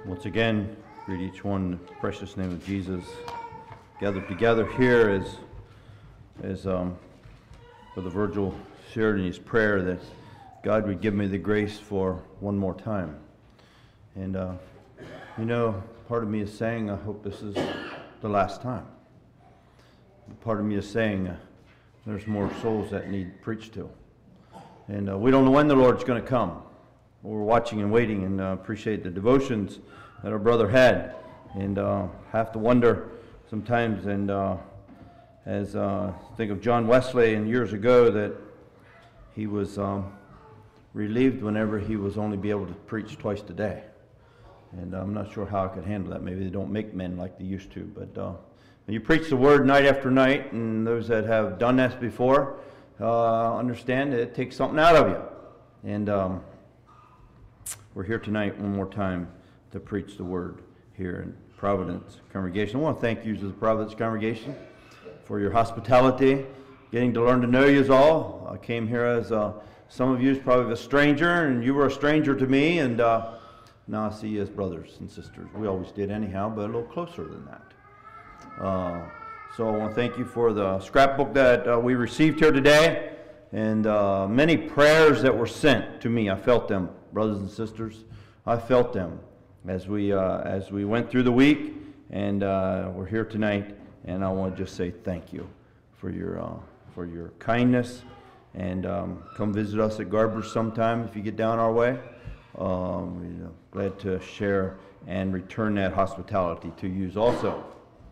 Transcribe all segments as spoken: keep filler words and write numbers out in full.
Once again, greet each one in the precious name of Jesus. Gathered together here as, as um, Brother Virgil shared in his prayer that God would give me the grace for one more time. And, uh, you know, part of me is saying, I hope this is the last time. Part of me is saying, uh, there's more souls that need preached to. And uh, we don't know when the Lord's going to come. We're watching and waiting, and uh, appreciate the devotions that our brother had. And uh, have to wonder sometimes, and uh, as uh, think of John Wesley and years ago, that he was um, relieved whenever he was only be able to preach twice a day. And I'm not sure how I could handle that. Maybe they don't make men like they used to. But uh, when you preach the word night after night, and those that have done that before uh, understand that it takes something out of you. And um, we're here tonight one more time to preach the word here in Providence Congregation. I want to thank you to the Providence Congregation for your hospitality, getting to learn to know you all. I came here as uh, some of you is probably a stranger, and you were a stranger to me, and uh, now I see you as brothers and sisters. We always did anyhow, but a little closer than that. Uh, so I want to thank you for the scrapbook that uh, we received here today, and uh, many prayers that were sent to me. I felt them, brothers and sisters. I felt them as we uh, as we went through the week, and uh, we're here tonight. And I want to just say thank you for your uh, for your kindness, and um, come visit us at Garber's sometime if you get down our way. Um, you know, glad to share and return that hospitality to you also.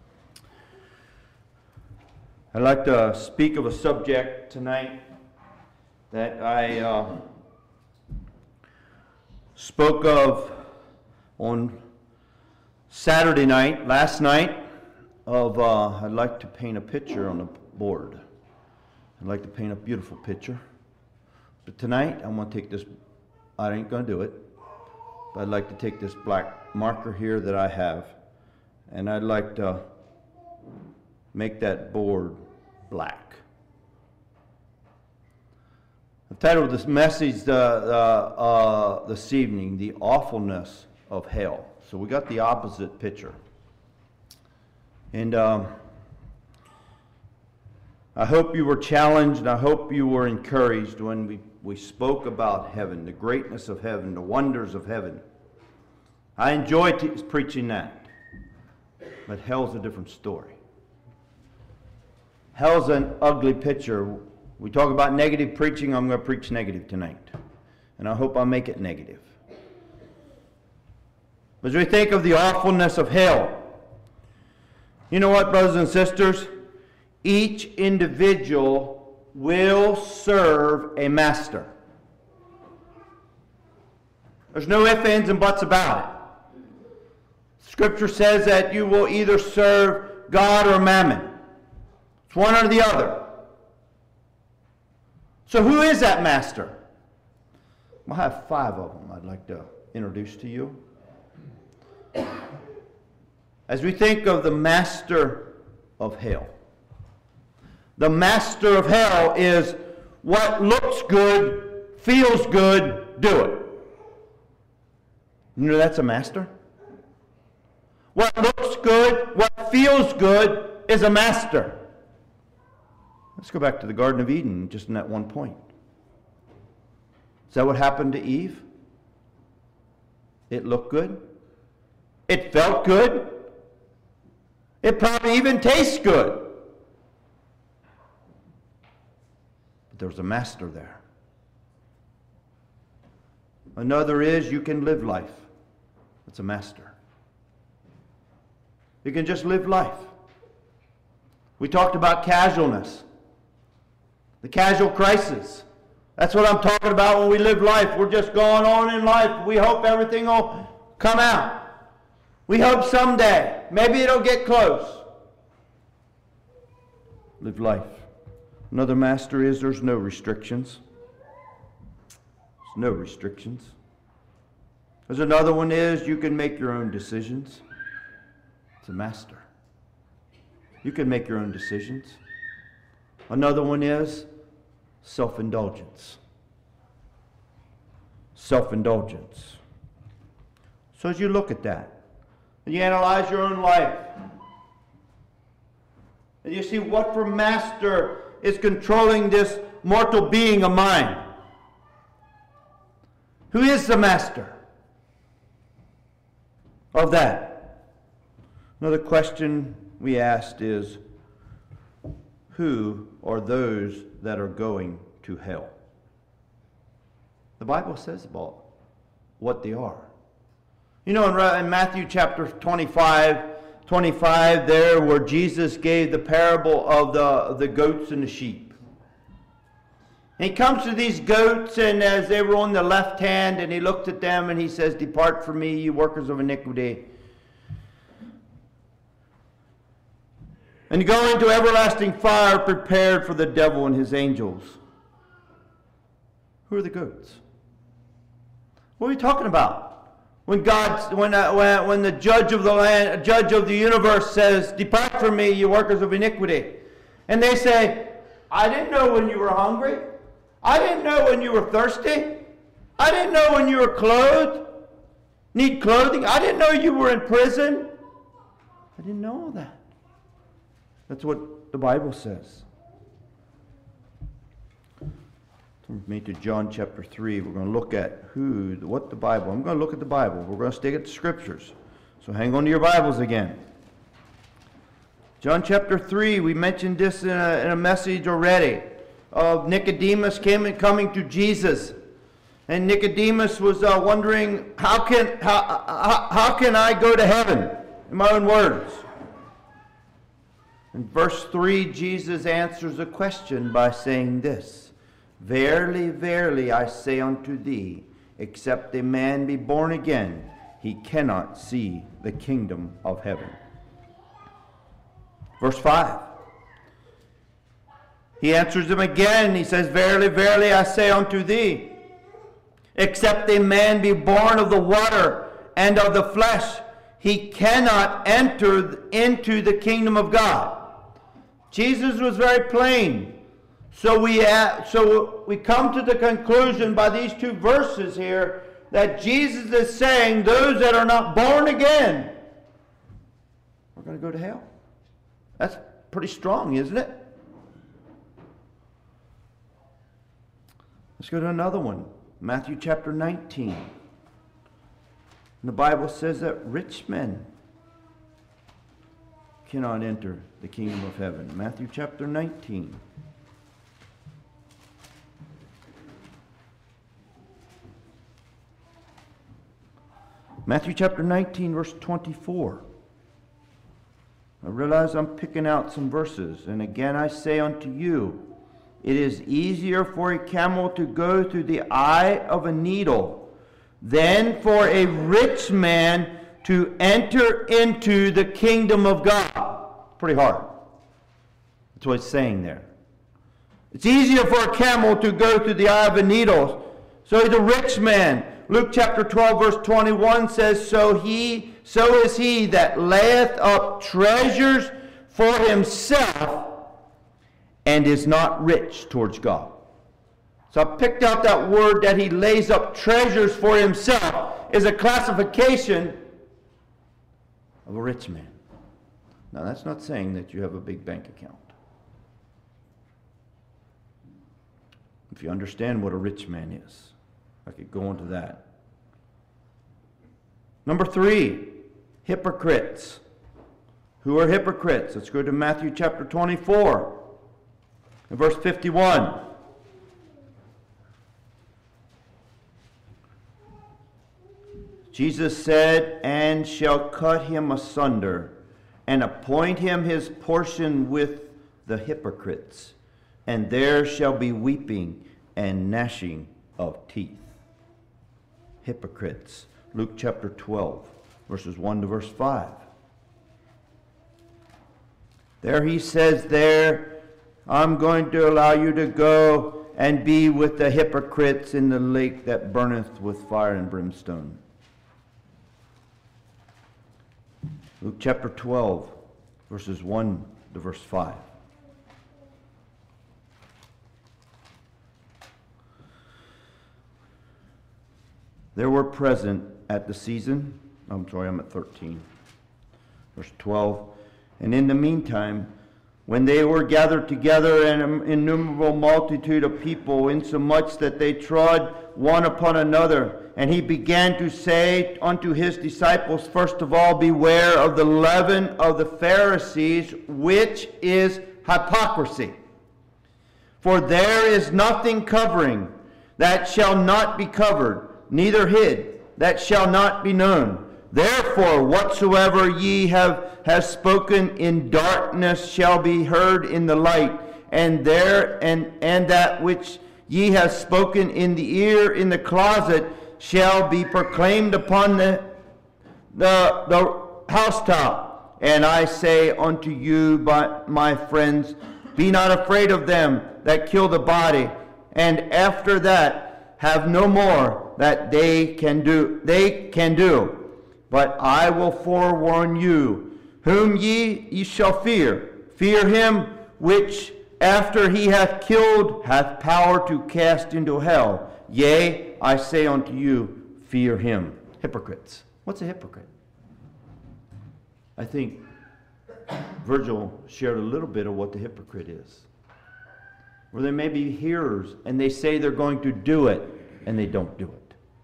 I'd like to speak of a subject tonight that I uh, spoke of on Saturday night, last night, of uh, I'd like to paint a picture on the board. I'd like to paint a beautiful picture. But tonight, I'm going to take this, I ain't going to do it, but I'd like to take this black marker here that I have, and I'd like to make that board black. I've titled this message uh, uh, uh, this evening, The Awfulness of Hell. So we got the opposite picture. And um, I hope you were challenged, and I hope you were encouraged when we, we spoke about heaven, the greatness of heaven, the wonders of heaven. I enjoy t- preaching that. But hell's a different story. Hell's an ugly picture. We talk about negative preaching. I'm going to preach negative tonight. And I hope I make it negative. As we think of the awfulness of hell, you know what, brothers and sisters? Each individual will serve a master. There's no ifs, ands, and buts about it. Scripture says that you will either serve God or mammon. It's one or the other. So who is that master? I have five of them I'd like to introduce to you. As we think of the master of hell, the master of hell is what looks good, feels good, do it. You know that's a master? What looks good, what feels good is a master. Let's go back to the Garden of Eden just in that one point. Is that what happened to Eve? It looked good. It felt good. It probably even tastes good. But there was a master there. Another is you can live life. That's a master. You can just live life. We talked about casualness. The casual crisis. That's what I'm talking about when we live life. We're just going on in life. We hope everything will come out. We hope someday. Maybe it'll get close. Live life. Another master is there's no restrictions. There's no restrictions. There's another one is you can make your own decisions. It's a master. You can make your own decisions. Another one is self-indulgence. Self-indulgence. So as you look at that, and you analyze your own life, and you see what for master is controlling this mortal being of mine. Who is the master of that? Another question we asked is, who are those that are going to hell? The Bible says about what they are. You know, in Matthew chapter twenty-five, twenty-five, there where Jesus gave the parable of the, of the goats and the sheep. And he comes to these goats, and as they were on the left hand, and he looked at them and he says, "Depart from me, you workers of iniquity. And go into everlasting fire prepared for the devil and his angels." Who are the goats? What are we talking about? When God, when, uh, when, when the judge of the land, judge of the universe says, "Depart from me, you workers of iniquity." And they say, "I didn't know when you were hungry. I didn't know when you were thirsty. I didn't know when you were clothed, need clothing. I didn't know you were in prison. I didn't know all that." That's what the Bible says. Turn with me to John chapter three. We're going to look at who, what the Bible. I'm going to look at the Bible. We're going to stick at the Scriptures. So hang on to your Bibles again. John chapter three, we mentioned this in a, in a message already, of Nicodemus came and coming to Jesus. And Nicodemus was uh, wondering, how can, how, how, how can I go to heaven? In my own words. In verse three, Jesus answers the question by saying this, "Verily, verily, I say unto thee, except a man be born again, he cannot see the kingdom of heaven." Verse five. He answers him again. He says, "Verily, verily, I say unto thee, except a man be born of the water and of the flesh, he cannot enter into the kingdom of God." Jesus was very plain. So we, uh, so we come to the conclusion by these two verses here that Jesus is saying those that are not born again are going to go to hell. That's pretty strong, isn't it? Let's go to another one. Matthew chapter nineteen. And the Bible says that rich men cannot enter the kingdom of heaven. Matthew chapter nineteen. Matthew chapter nineteen, verse twenty-four. I realize I'm picking out some verses. "And again I say unto you, it is easier for a camel to go through the eye of a needle than for a rich man to enter into the kingdom of God." Pretty hard. That's what it's saying there. It's easier for a camel to go through the eye of a needle. So the rich man, Luke chapter twelve, verse twenty-one says, So he, so is he that layeth up treasures for himself and is not rich towards God. So I picked out that word that he lays up treasures for himself is a classification of a rich man. Now that's not saying that you have a big bank account. If you understand what a rich man is, I could go into that. Number three, hypocrites. Who are hypocrites? Let's go to Matthew chapter twenty-four, and verse fifty-one. Jesus said, "And shall cut him asunder, and appoint him his portion with the hypocrites, and there shall be weeping and gnashing of teeth." Hypocrites. Luke chapter twelve, verses one to verse five. There he says there, I'm going to allow you to go and be with the hypocrites in the lake that burneth with fire and brimstone. Luke chapter twelve, verses one to verse five. There were present at the season I'm sorry, I'm at thirteen. Verse twelve. And in the meantime, when they were gathered together, an innumerable multitude of people, insomuch that they trod one upon another, and he began to say unto his disciples, first of all, beware of the leaven of the Pharisees, which is hypocrisy. For there is nothing covering that shall not be covered, neither hid that shall not be known. Therefore, whatsoever ye have, have spoken in darkness shall be heard in the light, and there and, and that which ye have spoken in the ear in the closet shall be proclaimed upon the, the, the housetop. And I say unto you, by my friends, be not afraid of them that kill the body, and after that have no more that they can do. They can do. But I will forewarn you, whom ye, ye shall fear. Fear him which after he hath killed hath power to cast into hell. Yea, I say unto you, fear him. Hypocrites. What's a hypocrite? I think Virgil shared a little bit of what the hypocrite is. Where they may be hearers and they say they're going to do it and they don't do it.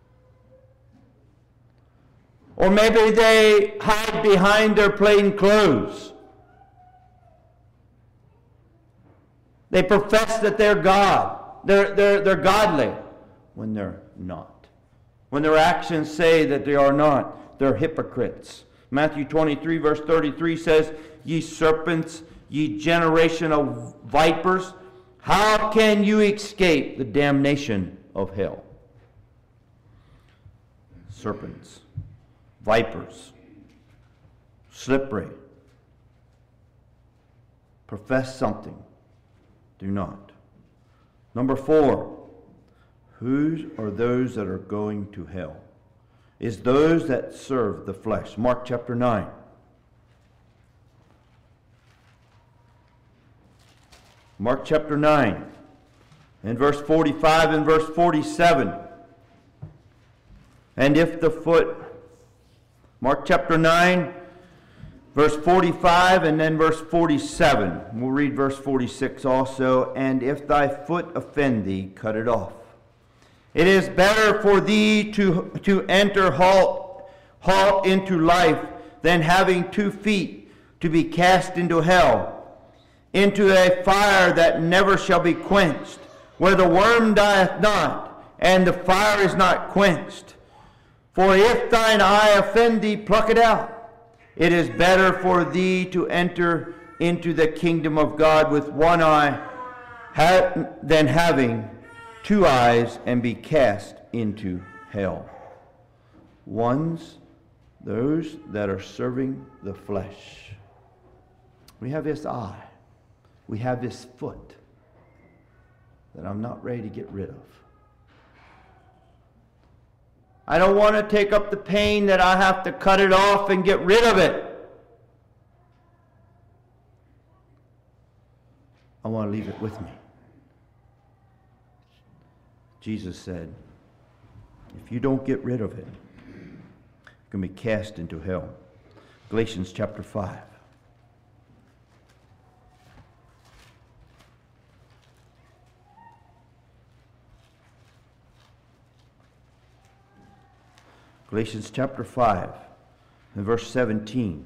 Or maybe they hide behind their plain clothes. They profess that they're God. They're, they're, they're godly when they're not. When their actions say that they are not, they're hypocrites. Matthew twenty-three verse thirty-three says, ye serpents, ye generation of vipers, how can you escape the damnation of hell? Serpents. Vipers, slippery, profess something, do not. Number four, whose are those that are going to hell? Is those that serve the flesh. Mark chapter nine. Mark chapter nine, and verse forty-five and verse forty-seven. And if the foot Mark chapter nine, verse forty-five, and then verse forty-seven. We'll read verse forty-six also. And if thy foot offend thee, cut it off. It is better for thee to, to enter halt, halt into life than having two feet to be cast into hell, into a fire that never shall be quenched, where the worm dieth not, and the fire is not quenched. For if thine eye offend thee, pluck it out. It is better for thee to enter into the kingdom of God with one eye than having two eyes and be cast into hell. One's those that are serving the flesh. We have this eye. We have this foot that I'm not ready to get rid of. I don't want to take up the pain that I have to cut it off and get rid of it. I want to leave it with me. Jesus said, if you don't get rid of it, you're going to be cast into hell. Galatians chapter five. Galatians chapter five and verse seventeen.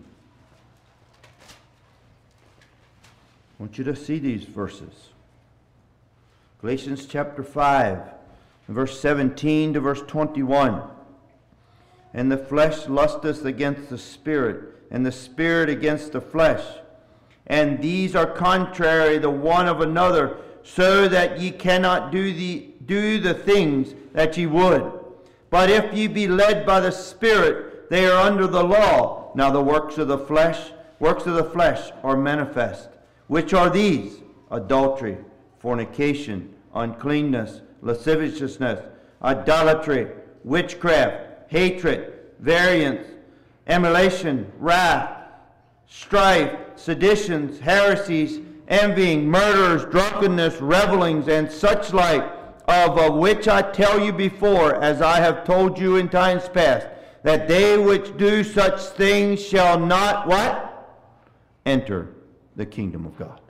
I want you to see these verses. Galatians chapter five and verse seventeen to verse twenty-one. And the flesh lusteth against the spirit, and the spirit against the flesh. And these are contrary the one of another, so that ye cannot do the, do the things that ye would. But if ye be led by the Spirit, they are under the law. Now the works of the flesh, works of the flesh are manifest, which are these: adultery, fornication, uncleanness, lasciviousness, idolatry, witchcraft, hatred, variance, emulation, wrath, strife, seditions, heresies, envying, murders, drunkenness, revelings, and such like, of, of which I tell you before, as I have told you in times past, that they which do such things shall not, what? Enter the kingdom of God.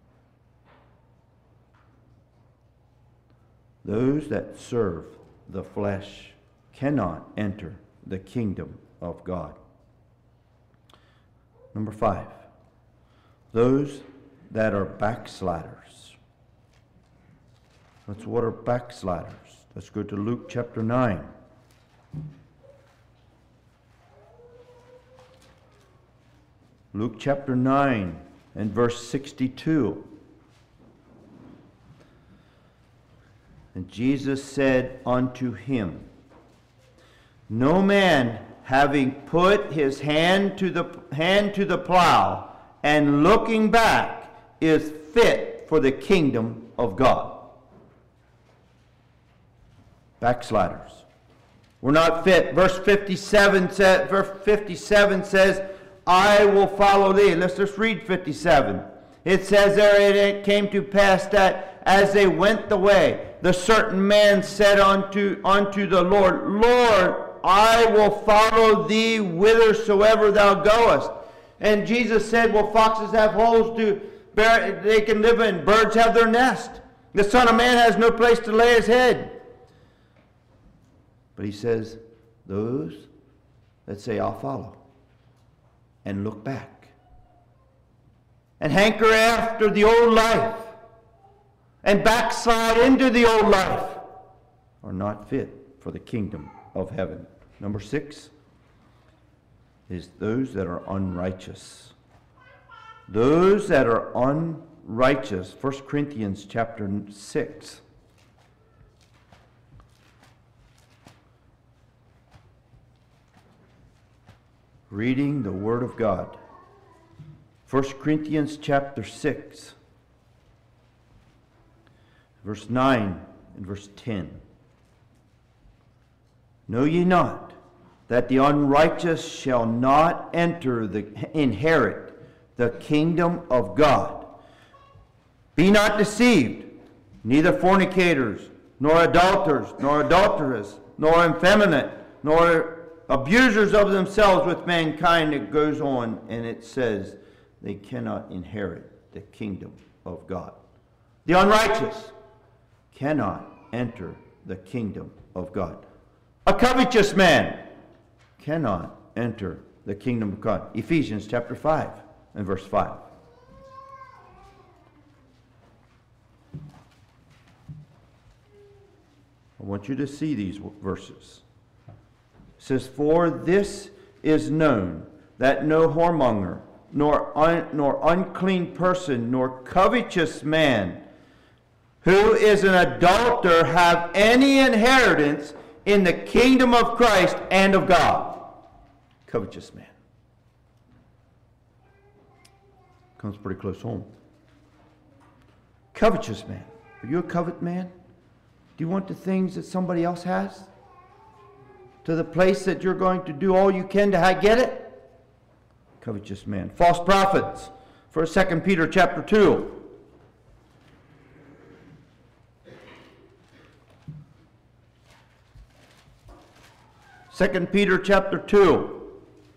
Those that serve the flesh cannot enter the kingdom of God. Number five, those that are backsliders. That's what are backsliders. Let's go to Luke chapter nine. Luke chapter nine and verse sixty-two. And Jesus said unto him, no man having put his hand to the hand to the plow and looking back is fit for the kingdom of God. Backsliders. We're not fit. Verse fifty-seven says, verse fifty-seven says, I will follow thee. Let's just read fifty-seven. It says there, and it came to pass that as they went the way, the certain man said unto, unto the Lord, Lord, I will follow thee whithersoever thou goest. And Jesus said, well, foxes have holes to bear, they can live in. Birds have their nest. The Son of Man has no place to lay his head. But he says, those that say, I'll follow, and look back, and hanker after the old life, and backslide into the old life, are not fit for the kingdom of heaven. Number six is those that are unrighteous. Those that are unrighteous. First Corinthians chapter six. Reading the Word of God. First Corinthians chapter six. Verse nine and verse ten. Know ye not that the unrighteous shall not enter the inherit the kingdom of God? Be not deceived, neither fornicators, nor adulterers, nor adulterers, nor effeminate, nor abusers of themselves with mankind. It goes on and it says they cannot inherit the kingdom of God. The unrighteous cannot enter the kingdom of God. A covetous man cannot enter the kingdom of God. Ephesians chapter five and verse five. I want you to see these verses. It says, for this is known, that no whoremonger, nor, un, nor unclean person, nor covetous man, who is an adulterer, have any inheritance in the kingdom of Christ and of God. Covetous man. Comes pretty close home. Covetous man. Are you a covet man? Do you want the things that somebody else has? To the place that you're going to do all you can to get it? Covetous man. False prophets. First, Second Peter chapter two. Second Peter chapter two.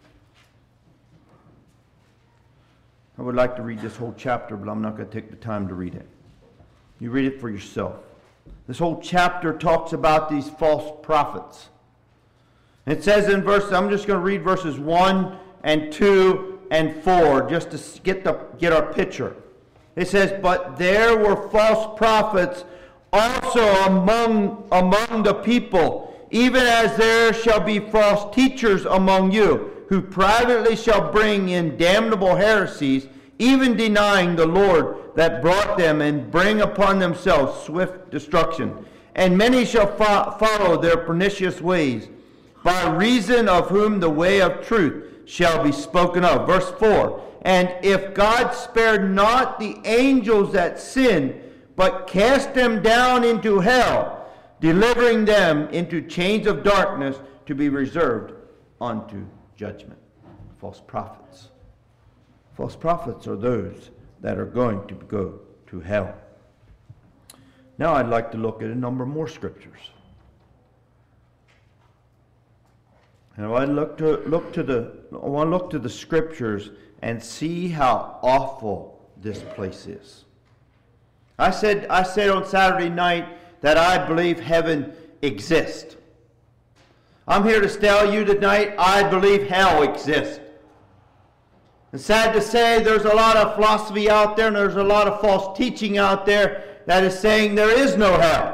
I would like to read this whole chapter, but I'm not going to take the time to read it. You read it for yourself. This whole chapter talks about these false prophets. It says in verse, I'm just going to read verses one and two and four just to get, the, get our picture. It says, but there were false prophets also among, among the people, even as there shall be false teachers among you, who privately shall bring in damnable heresies, even denying the Lord that brought them, and bring upon themselves swift destruction. And many shall fo- follow their pernicious ways, by reason of whom the way of truth shall be spoken of. Verse four, and if God spared not the angels that sinned, but cast them down into hell, delivering them into chains of darkness to be reserved unto judgment. False prophets. False prophets are those that are going to go to hell. Now I'd like to look at a number more scriptures. And I look to look to the I want to look to the scriptures and see how awful this place is. I said I said on Saturday night that I believe heaven exists. I'm here to tell you tonight I believe hell exists. It's sad to say there's a lot of philosophy out there and there's a lot of false teaching out there that is saying there is no hell.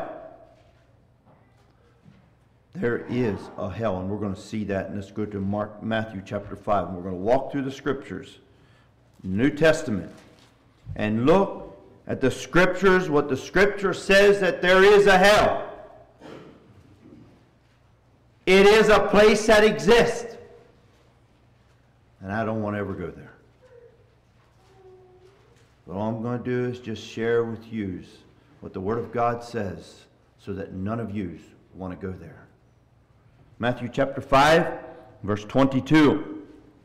There is a hell, and we're going to see that. And let's go to Mark, Matthew chapter five, and we're going to walk through the scriptures, New Testament, and look at the scriptures, what the scripture says that there is a hell. It is a place that exists, and I don't want to ever go there. But all I'm going to do is just share with you what the Word of God says so that none of you want to go there. Matthew chapter five, verse twenty-two.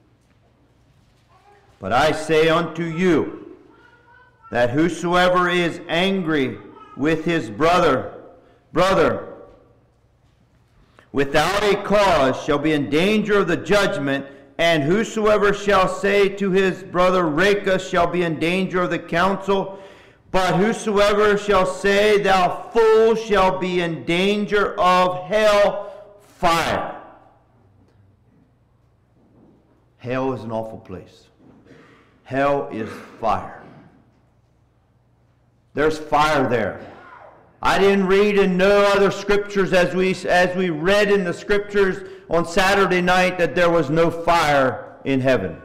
But I say unto you, that whosoever is angry with his brother, brother, without a cause shall be in danger of the judgment, and whosoever shall say to his brother, Raca, shall be in danger of the council. But whosoever shall say, thou fool, shall be in danger of hell fire. Hell is an awful place. Hell is fire. There's fire there. I didn't read in no other scriptures as we as we read in the scriptures on Saturday night that there was no fire in heaven.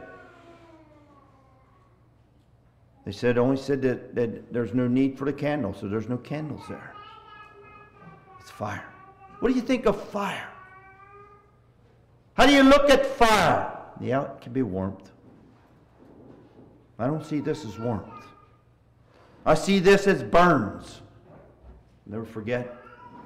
They said only said that, that there's no need for the candle, so there's no candles there. It's fire. What do you think of fire? How do you look at fire? Yeah, it can be warmth. I don't see this as warmth. I see this as burns. Never forget.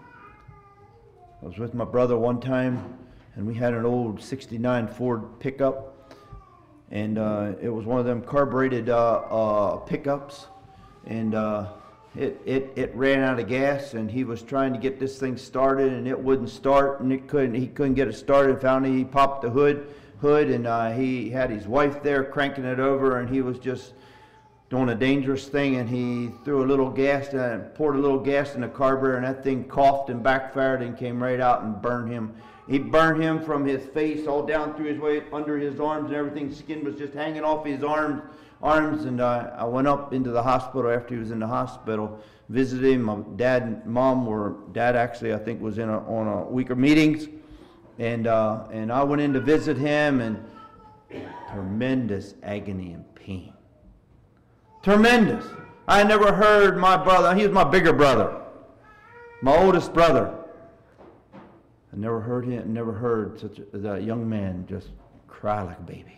I was with my brother one time, and we had an old sixty-nine Ford pickup, and uh, it was one of them carbureted uh, uh, pickups, and uh, it, it it ran out of gas, and he was trying to get this thing started, and it wouldn't start, and it couldn't. He couldn't get it started. Finally, he popped the hood, hood, and uh, he had his wife there cranking it over, and he was just doing a dangerous thing, and he threw a little gas and poured a little gas in the carburetor, and that thing coughed and backfired and came right out and burned him. He burned him from his face all down through his way, under his arms and everything. Skin was just hanging off his arms, arms. And uh, I went up into the hospital after he was in the hospital, visited him. My dad and mom were, dad actually I think was in a, on a week of meetings, and uh, and I went in to visit him, and tremendous agony and pain. Tremendous. I never heard my brother, he was my bigger brother, my oldest brother. I never heard him, never heard such a, that young man just cry like a baby.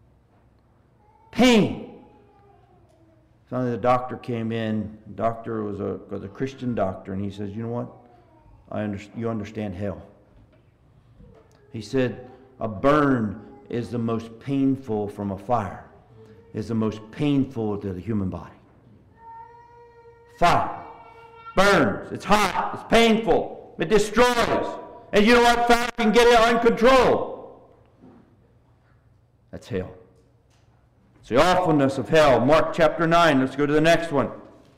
Pain. Finally, the doctor came in. The doctor was a, was a Christian doctor, and he says, you know what? I under, you understand hell. He said, a burn is the most painful from a fire. Is the most painful to the human body. Fire burns. It's hot. It's painful. It destroys. And you know what? Fire can get it uncontrolled. That's hell. It's the awfulness of hell. Mark chapter nine. Let's go to the next one.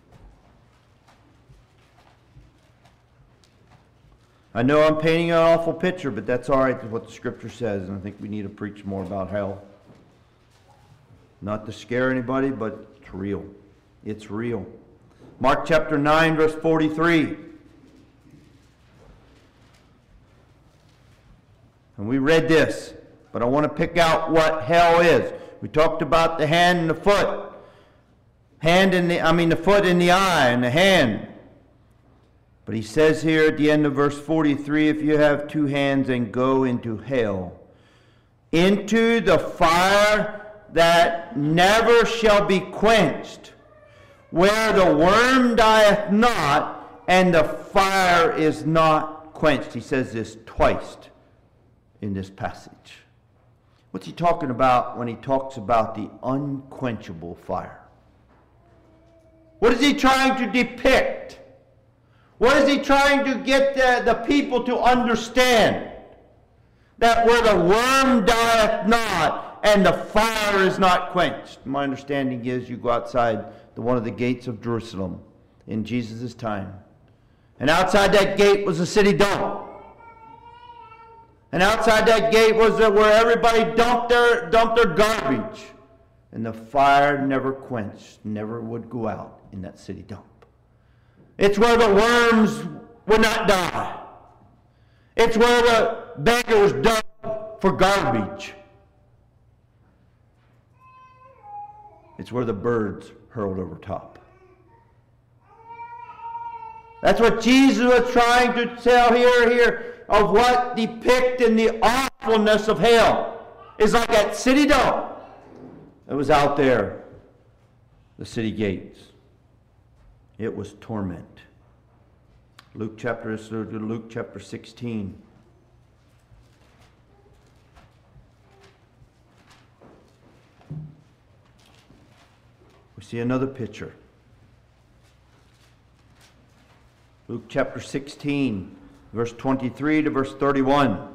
I know I'm painting an awful picture, but that's all right. That's what the scripture says, and I think we need to preach more about hell. Not to scare anybody, but it's real. It's real. Mark chapter nine, verse forty-three. And we read this, but I want to pick out what hell is. We talked about the hand and the foot. Hand in the, I mean the foot in the eye and the hand. But he says here at the end of verse forty-three, if you have two hands, then go into hell, into the fire that never shall be quenched, where the worm dieth not, and the fire is not quenched. He says this twice in this passage. What's he talking about when he talks about the unquenchable fire? What is he trying to depict? What is he trying to get the, the people to understand? that where the worm dieth not, and the fire is not quenched. My understanding is you go outside the one of the gates of Jerusalem in Jesus' time. And outside that gate was a city dump. And outside that gate was where everybody dumped their, dumped their garbage. And the fire never quenched, never would go out in that city dump. It's where the worms would not die. It's where the beggars dug for garbage. It's where the birds hurled over top. That's what Jesus was trying to tell here, here of what depicted the awfulness of hell. It's like that city dump that was out there, the city gates. It was torment. Luke chapter, Luke chapter sixteen. We see another picture. Luke chapter sixteen, verse twenty-three to verse thirty-one.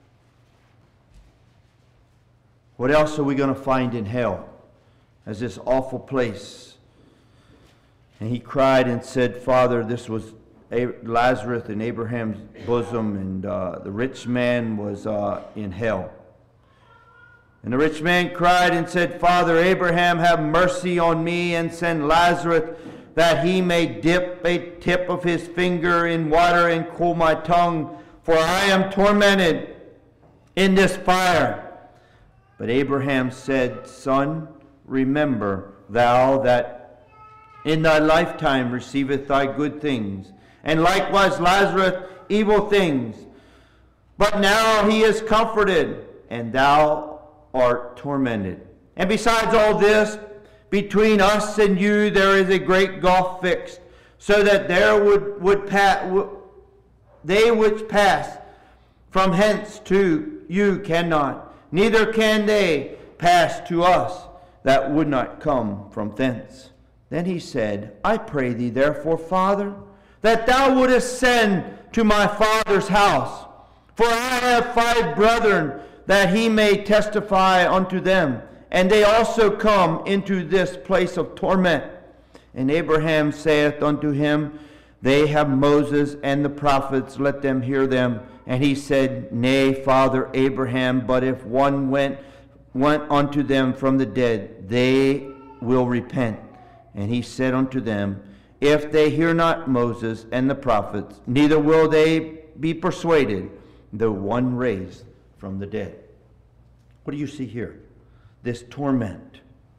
What else are we going to find in hell as this awful place? And he cried and said, Father, this was Lazarus in Abraham's bosom, and uh, the rich man was uh, in hell. And the rich man cried and said, Father Abraham, have mercy on me, and send Lazarus, that he may dip a tip of his finger in water and cool my tongue, for I am tormented in this fire. But Abraham said, Son, remember thou that in thy lifetime receiveth thy good things, and likewise Lazarus evil things. But now he is comforted, and thou art tormented. And besides all this, between us and you there is a great gulf fixed, so that there would, would pass, they which pass from hence to you cannot, neither can they pass to us that would not come from thence. Then he said, I pray thee therefore, Father, that thou wouldest send to my father's house, for I have five brethren, that he may testify unto them, and they also come into this place of torment. And Abraham saith unto him, They have Moses and the prophets, let them hear them. And he said, Nay, Father Abraham, but if one went, went unto them from the dead, they will repent. And he said unto them, If they hear not Moses and the prophets, neither will they be persuaded, though one raised from the dead. What do you see here? This torment.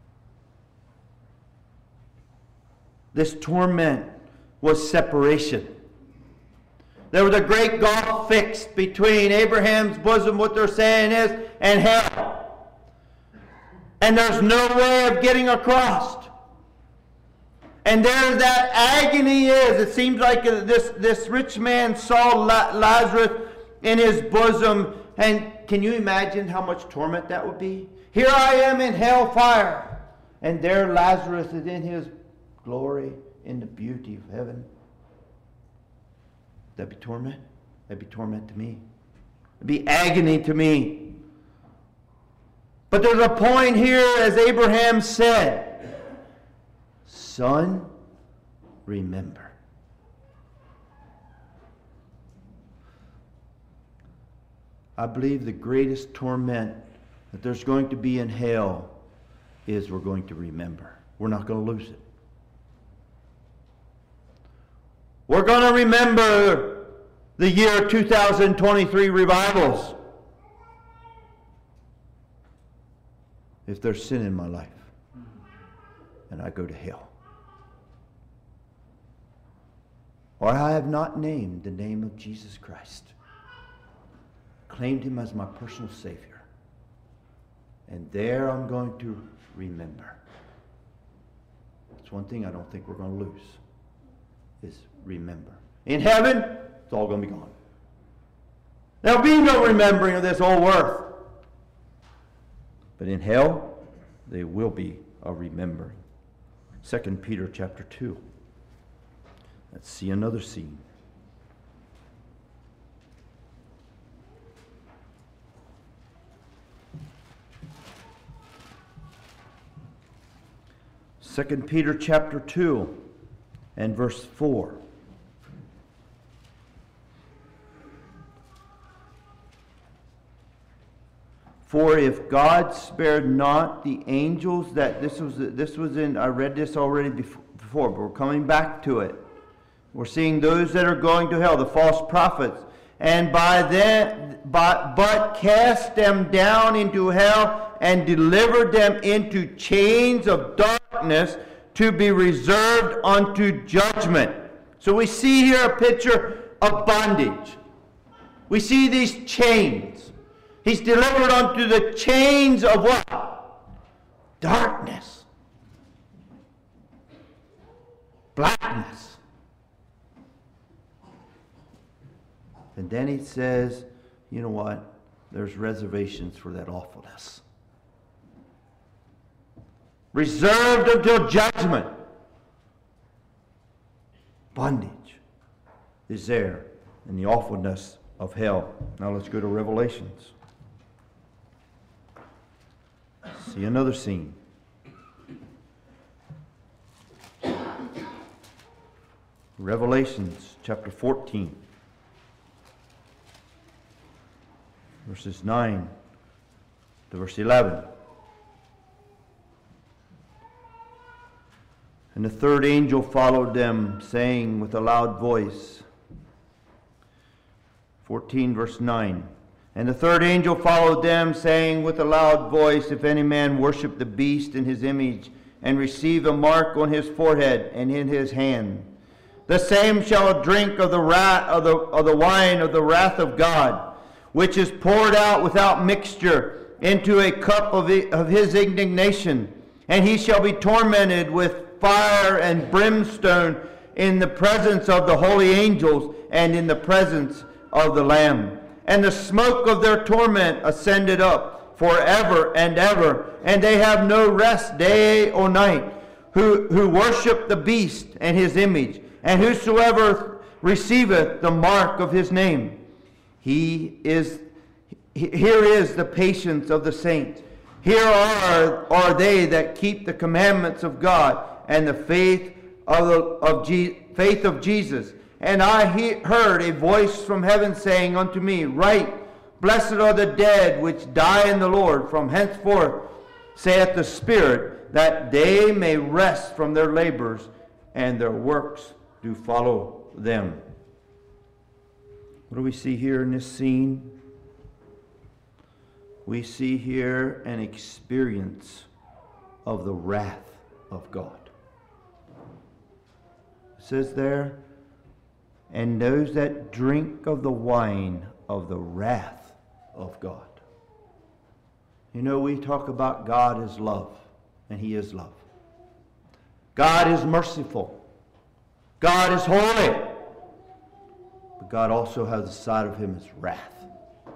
This torment was separation. There was a great gulf fixed between Abraham's bosom, what they're saying is, and hell. And there's no way of getting across. And there that agony is. It seems like this, this rich man saw Lazarus in his bosom. And can you imagine how much torment that would be? Here I am in hellfire, and there Lazarus is in his glory, in the beauty of heaven. That'd be torment. That'd be torment to me. It'd be agony to me. But there's a point here, as Abraham said, Son, remember. I believe the greatest torment that there's going to be in hell is we're going to remember. We're not going to lose it. We're going to remember the year two thousand twenty-three revivals. If there's sin in my life and I go to hell, or I have not named the name of Jesus Christ, claimed him as my personal Savior, and there I'm going to remember. That's one thing I don't think we're going to lose, is remember. In heaven, it's all going to be gone. There'll be no remembering of this old earth. But in hell, there will be a remembering. Second Peter chapter two. Let's see another scene. Second Peter chapter two and verse four. For if God spared not the angels that this was this was in I read this already before, but we're coming back to it. We're seeing those that are going to hell, the false prophets, and by them but, but cast them down into hell and delivered them into chains of darkness to be reserved unto judgment. So we see here a picture of bondage. We see these chains. He's delivered unto the chains of what? Darkness. Blackness. And then he says, you know what? There's reservations for that awfulness. Reserved until judgment. Bondage is there in the awfulness of hell. Now let's go to Revelations. See another scene. Revelations chapter fourteen. Verses nine to verse eleven. And the third angel followed them, saying with a loud voice, fourteen verse nine, and the third angel followed them, saying with a loud voice, if any man worship the beast in his image, and receive a mark on his forehead and in his hand, the same shall drink of the wrath of the, of the wine of the wrath of God, which is poured out without mixture into a cup of, the, of his indignation, and he shall be tormented with fire and brimstone in the presence of the holy angels and in the presence of the Lamb. And the smoke of their torment ascended up forever and ever, and they have no rest day or night, who, who worship the beast and his image, and whosoever receiveth the mark of his name. He is, here is the patience of the saints. Here are, are they that keep the commandments of God and the faith of, the, of, Je, faith of Jesus. And I he, heard a voice from heaven saying unto me, Write, blessed are the dead which die in the Lord from henceforth, saith the Spirit, that they may rest from their labors, and their works do follow them. What do we see here in this scene? We see here an experience of the wrath of God. It says there, and those that drink of the wine of the wrath of God. You know, we talk about God as love, and He is love. God is merciful. God is holy. But God also has the side of Him as wrath.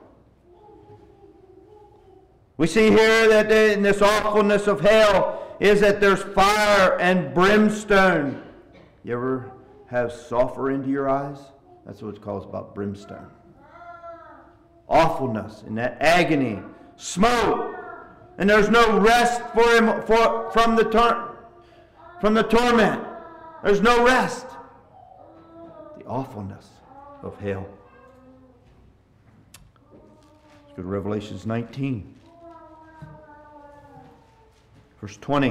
We see here that in this awfulness of hell is that there's fire and brimstone. You ever have sulfur into your eyes? That's what it's called, about brimstone. Awfulness and that agony, smoke, and there's no rest for him for, from the tor- from the torment. There's no rest. The awfulness of hell. Let's go to Revelations nineteen, verse twenty.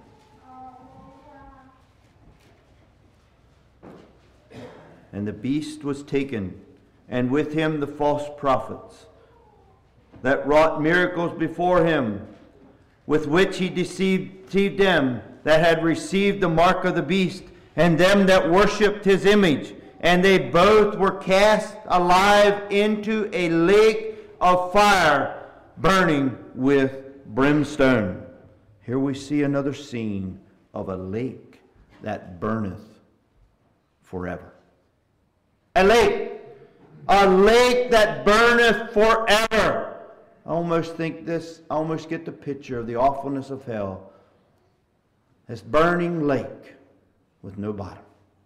And the beast was taken, and with him the false prophets, that wrought miracles before him, with which he deceived, deceived them that had received the mark of the beast, and them that worshipped his image. And they both were cast alive into a lake of fire, burning with brimstone. Here we see another scene of a lake that burneth forever. A lake. A lake that burneth forever. I almost think this, I almost get the picture of the awfulness of hell. This burning lake with no bottom.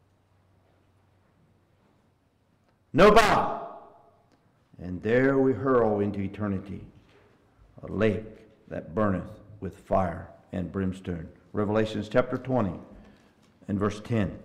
No bottom. And there we hurl into eternity. A lake that burneth with fire and brimstone Revelations chapter twenty and verse ten.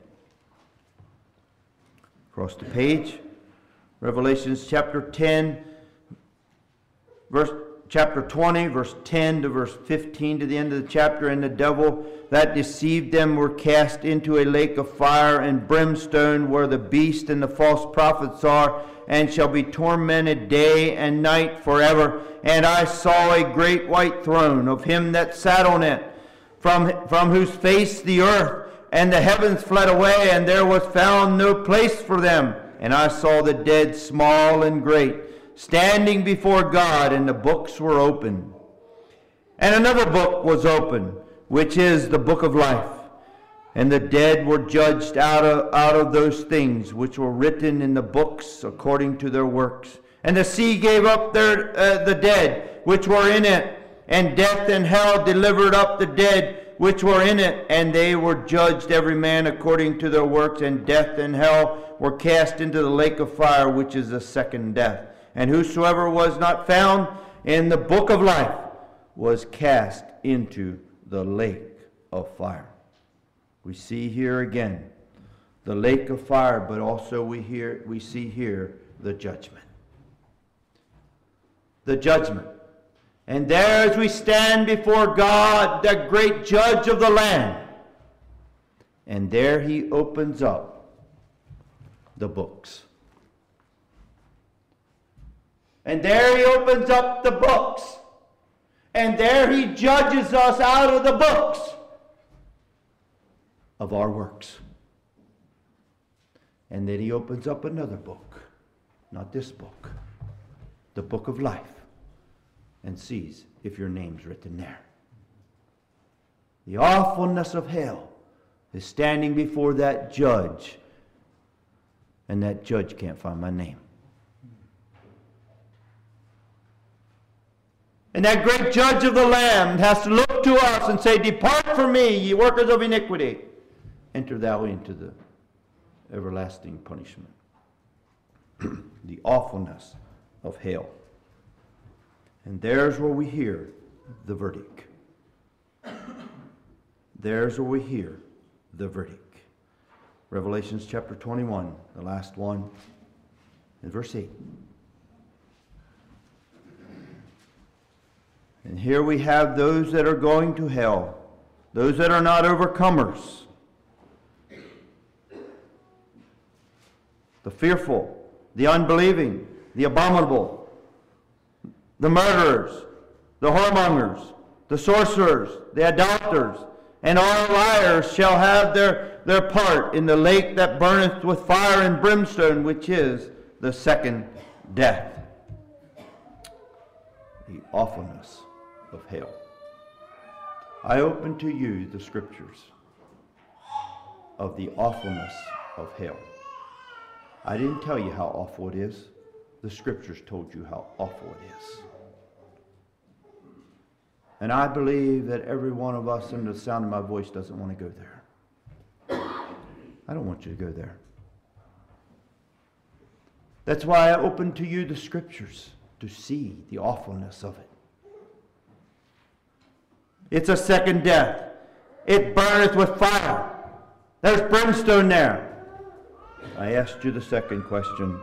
Across the page, Revelations chapter ten, verse chapter twenty, verse ten to verse fifteen to the end of the chapter. And the devil that deceived them were cast into a lake of fire and brimstone, where the beast and the false prophets are, and shall be tormented day and night forever. And I saw a great white throne of him that sat on it, from, from whose face the earth and the heavens fled away, and there was found no place for them. And I saw the dead, small and great, standing before God, and the books were opened. And another book was opened, which is the book of life. And the dead were judged out of, out of those things which were written in the books according to their works. And the sea gave up their, uh, the dead which were in it, and death and hell delivered up the dead which were in it, and they were judged every man according to their works, and death and hell were cast into the lake of fire, which is the second death. And whosoever was not found in the book of life was cast into the lake of fire. We see here again the lake of fire, but also we hear we see here the judgment. The judgment. And there as we stand before God, the great judge of the land, and there he opens up the books. And there he opens up the books. And there he judges us out of the books of our works. And then he opens up another book, not this book, the book of life, and sees if your name's written there. The awfulness of hell is standing before that judge, and that judge can't find my name. And that great judge of the land has to look to us and say, "Depart from me, ye workers of iniquity. Enter thou into the everlasting punishment." The awfulness of hell. And there's where we hear the verdict. There's where we hear the verdict. Revelations chapter twenty-one, the last one, in verse eight. And here we have those that are going to hell, those that are not overcomers, the fearful, the unbelieving, the abominable, the murderers, the whoremongers, the sorcerers, the idolaters, and all liars shall have their, their part in the lake that burneth with fire and brimstone, which is the second death. The awfulness of hell. I open to you the scriptures of the awfulness of hell. I didn't tell you how awful it is. The scriptures told you how awful it is. And I believe that every one of us under the sound of my voice doesn't want to go there. I don't want you to go there. That's why I open to you the scriptures to see the awfulness of it. It's a second death. It burneth with fire. There's brimstone there. I asked you the second question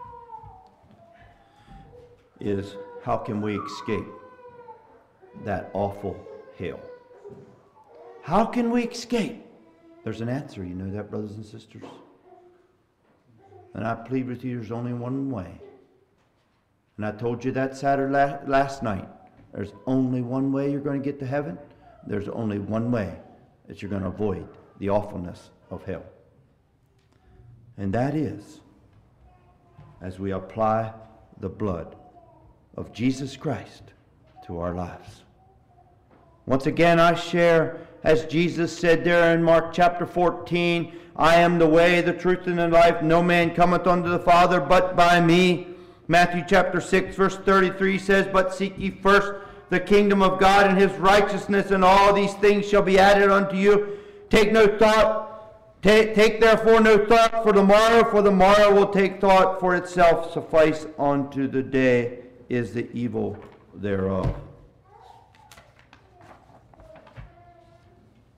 is, how can we escape that awful hell? How can we escape? There's an answer. You know that, brothers and sisters? And I plead with you, there's only one way. And I told you that Saturday la- last night. There's only one way you're going to get to heaven. There's only one way that you're going to avoid the awfulness of hell. And that is as we apply the blood of Jesus Christ to our lives. Once again, I share, as Jesus said there in Mark chapter fourteen, I am the way, the truth, and the life. No man cometh unto the Father but by me. Matthew chapter six, verse thirty-three says, but seek ye first the kingdom of God and his righteousness, and all these things shall be added unto you. Take no thought, take, take therefore no thought for the morrow, for the morrow will take thought for itself. Suffice unto the day is the evil thereof.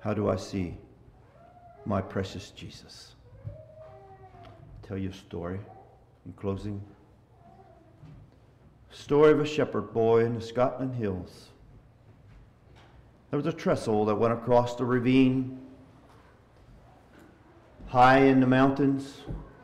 How do I see my precious Jesus? I'll tell you a story in closing. Story of a shepherd boy in the Scotland Hills. There was a trestle that went across the ravine, high in the mountains.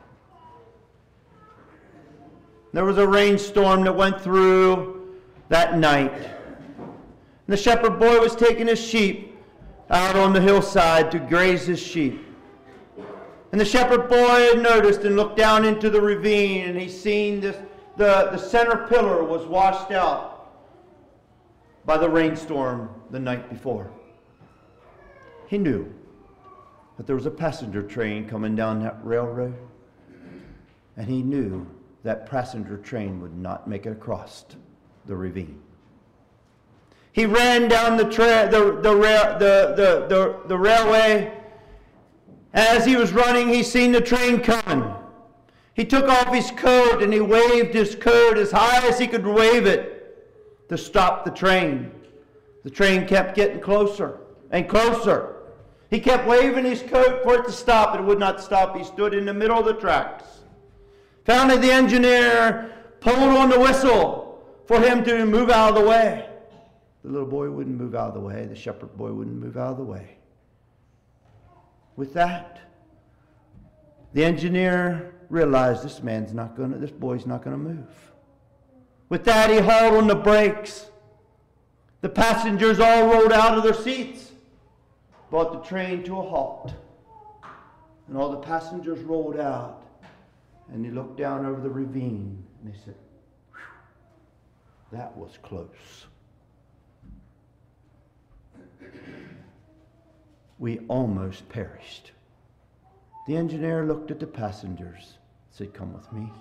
There was a rainstorm that went through that night. And the shepherd boy was taking his sheep out on the hillside to graze his sheep. And the shepherd boy had noticed and looked down into the ravine, and he seen this, the, the center pillar was washed out by the rainstorm the night before. He knew that there was a passenger train coming down that railroad, and he knew that passenger train would not make it across the ravine. He ran down the, tra- the, the, ra- the, the, the, the railway. As he was running, he seen the train coming. He took off his coat and he waved his coat as high as he could wave it to stop the train. The train kept getting closer and closer. He kept waving his coat for it to stop. It would not stop. He stood in the middle of the tracks. Finally, the engineer pulled on the whistle for him to move out of the way. The little boy wouldn't move out of the way. The shepherd boy wouldn't move out of the way. With that, the engineer realized this man's not going to, this boy's not going to move. With that, he hauled on the brakes. The passengers all rolled out of their seats, brought the train to a halt. And all the passengers rolled out, and they looked down over the ravine, and they said, "Whew, that was close. We almost perished." The engineer looked at the passengers and said, "Come with me."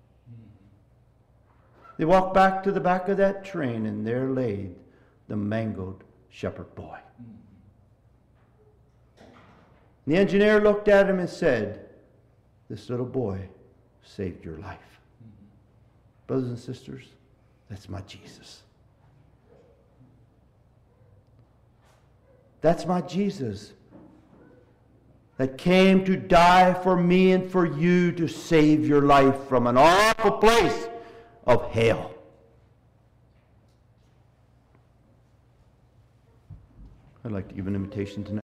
They walked back to the back of that train, and there lay the mangled shepherd boy. The engineer looked at him and said, "This little boy saved your life." Brothers and sisters, that's my Jesus. That's my Jesus that came to die for me and for you to save your life from an awful place of hell. I'd like to give an invitation tonight.